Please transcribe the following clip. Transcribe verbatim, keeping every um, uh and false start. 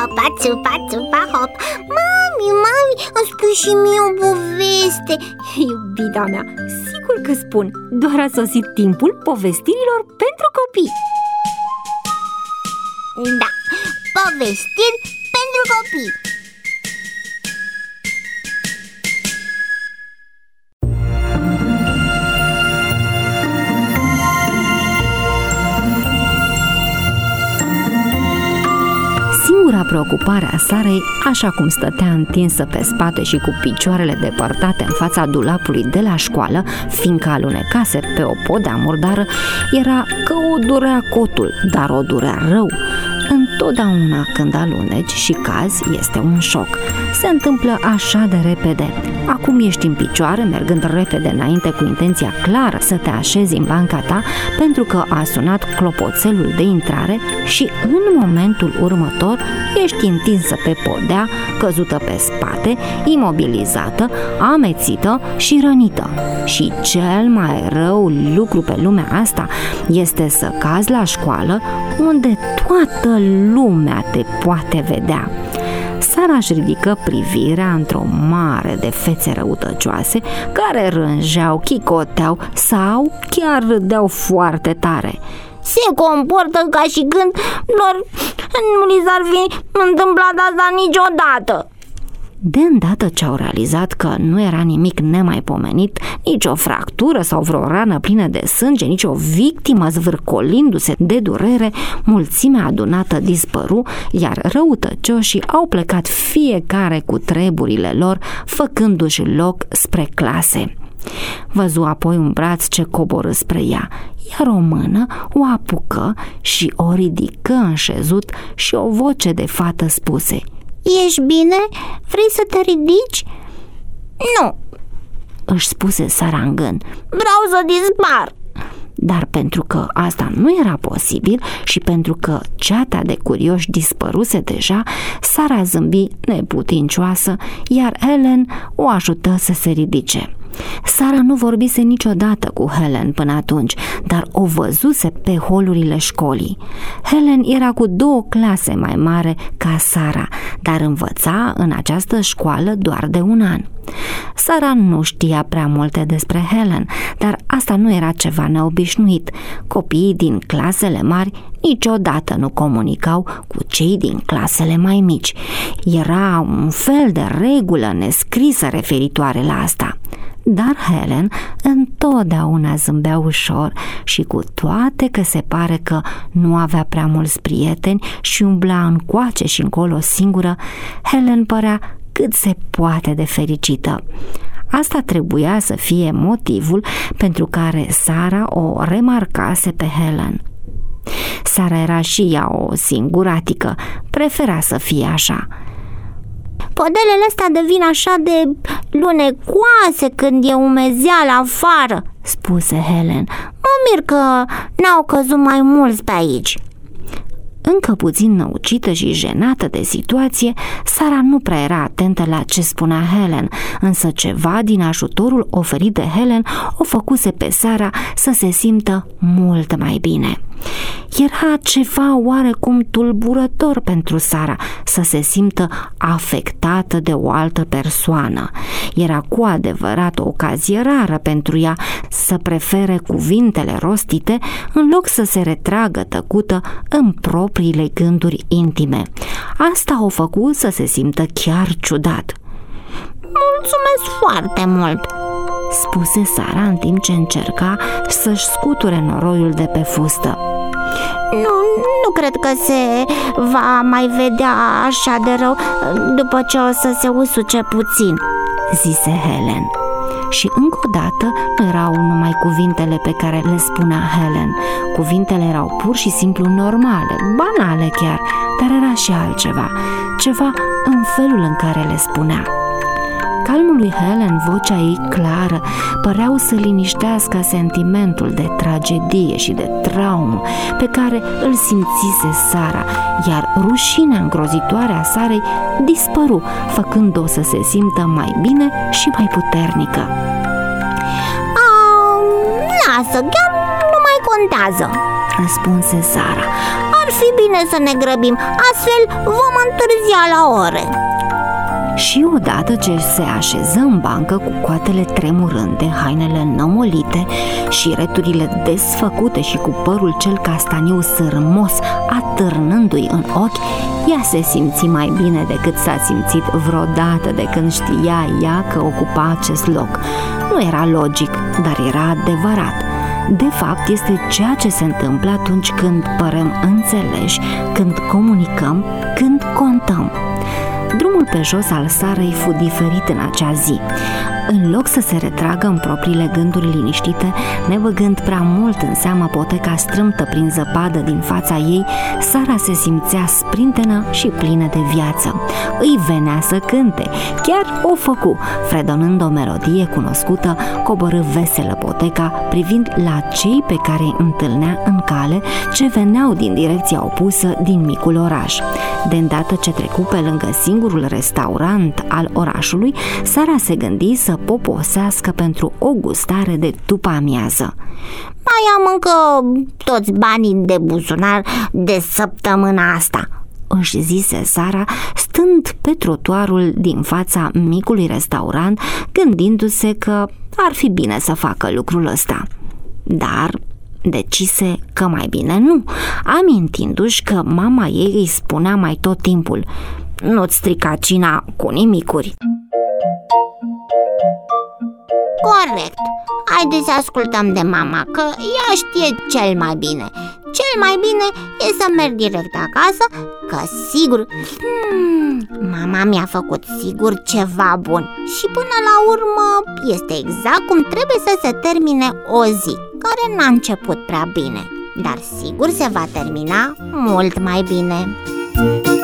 țupa, țupa, țupa, hop. Mami, mami, îmi spui și mie o poveste. Iubita mea, sigur că spun. Doar a sosit timpul povestirilor pentru copii. Da, povestiri pentru copii. Singura preocupare a Sarei, așa cum stătea întinsă pe spate și cu picioarele depărtate în fața dulapului de la școală, fiindcă alunecase pe o podea murdară, era că o durea cotul, dar o durea rău. Întotdeauna când aluneci și cazi, este un șoc. Se întâmplă așa de repede. Acum ești în picioare, mergând repede înainte cu intenția clară să te așezi în banca ta, pentru că a sunat clopoțelul de intrare și în momentul următor ești întinsă pe podea, căzută pe spate, imobilizată, amețită și rănită. Și cel mai rău lucru pe lumea asta este să cazi la școală, unde toată lumea te poate vedea. Sara își ridică privirea într-o mare de fețe răutăcioase care rânjeau, chicoteau sau chiar râdeau foarte tare. Se comportă ca și când lor nu li s-ar fi întâmplat asta niciodată. De îndată ce au realizat că nu era nimic nemaipomenit, nici o fractură sau vreo rană plină de sânge, nici o victimă zvârcolindu-se de durere, mulțimea adunată dispăru, iar răutăcioșii au plecat fiecare cu treburile lor, făcându-și loc spre clase. Văzu apoi un braț ce coborâ spre ea, iar o mână o apucă și o ridică înșezut și o voce de fată spuse: Ești bine? Vrei să te ridici? Nu, își spuse Sara în gând. Vreau să dispar. Dar pentru că asta nu era posibil și pentru că ceata de curioși dispăruse deja, Sara zâmbi neputincioasă, iar Helen o ajută să se ridice. Sara nu vorbise niciodată cu Helen până atunci, dar o văzuse pe holurile școlii. Helen era cu două clase mai mare ca Sara, dar învăța în această școală doar de un an. Sara nu știa prea multe despre Helen, dar asta nu era ceva neobișnuit. Copiii din clasele mari niciodată nu comunicau cu cei din clasele mai mici. Era un fel de regulă nescrisă referitoare la asta. Dar Helen întotdeauna zâmbea ușor și cu toate că se pare că nu avea prea mulți prieteni și umbla încoace și încolo singură, Helen părea cât se poate de fericită. Asta trebuia să fie motivul pentru care Sara o remarcase pe Helen. Sara era și ea o singuratică, prefera să fie așa. Podelele astea devin așa de lunecoase când e umezeală afară, spuse Helen. Mă mir că n-au căzut mai mulți pe aici. Încă puțin năucită și jenată de situație, Sara nu prea era atentă la ce spunea Helen, însă ceva din ajutorul oferit de Helen o făcuse pe Sara să se simtă mult mai bine. Era ceva oarecum tulburător pentru Sara să se simtă afectată de o altă persoană. Era cu adevărat o ocazie rară pentru ea să prefere cuvintele rostite în loc să se retragă tăcută în propriile gânduri intime. Asta o făcu să se simtă chiar ciudat. Mulțumesc foarte mult, spuse Sara în timp ce încerca să-și scuture noroiul de pe fustă. Nu, nu cred că se va mai vedea așa de rău după ce o să se usuce puțin, zise Helen. Și încă o dată nu erau numai cuvintele pe care le spunea Helen. Cuvintele erau pur și simplu normale, banale chiar, dar era și altceva, ceva în felul în care le spunea. Calmul lui Helen, vocea ei clară, păreau să liniștească sentimentul de tragedie și de traumă pe care îl simțise Sara, iar rușinea îngrozitoare a Sarei dispăru, făcând-o să se simtă mai bine și mai puternică. Lasă, chiar nu mai contează, răspunse Sara. Ar fi bine bine să ne grăbim, astfel vom întârzia la ore. Și odată ce se așeză în bancă cu coatele tremurânde, hainele nămolite și returile desfăcute și cu părul cel castaniu sârmos atârnându-i în ochi, ea se simți mai bine decât s-a simțit vreodată de când știa ea că ocupa acest loc. Nu era logic, dar era adevărat. De fapt, este ceea ce se întâmplă atunci când părem înțeleși, când comunicăm, când contăm. Drumul pe jos al Sarei fu diferit în acea zi. În loc să se retragă în propriile gânduri liniștite, nebăgând prea mult în seamă poteca strâmtă prin zăpadă din fața ei, Sara se simțea sprintenă și plină de viață. Îi venea să cânte, chiar o făcu, fredonând o melodie cunoscută, coborâ veselă poteca, privind la cei pe care îi întâlnea în cale, ce veneau din direcția opusă din micul oraș. De îndată ce trecu pe lângă singurul restaurant al orașului, Sara se gândi să poposească pentru o gustare de după amiază. Mai am încă toți banii de buzunar de săptămâna asta, își zise Sara, stând pe trotuarul din fața micului restaurant, gândindu-se că ar fi bine să facă lucrul ăsta. Dar decise că mai bine nu, amintindu-și că mama ei îi spunea mai tot timpul: nu-ți strica cina cu nimicuri. Corect. Haideți să ascultăm de mama, că ea știe cel mai bine. Cel mai bine e să merg direct acasă, că sigur hmm, mama mi-a făcut sigur ceva bun. Și până la urmă este exact cum trebuie să se termine o zi care n-a început prea bine, dar sigur se va termina mult mai bine.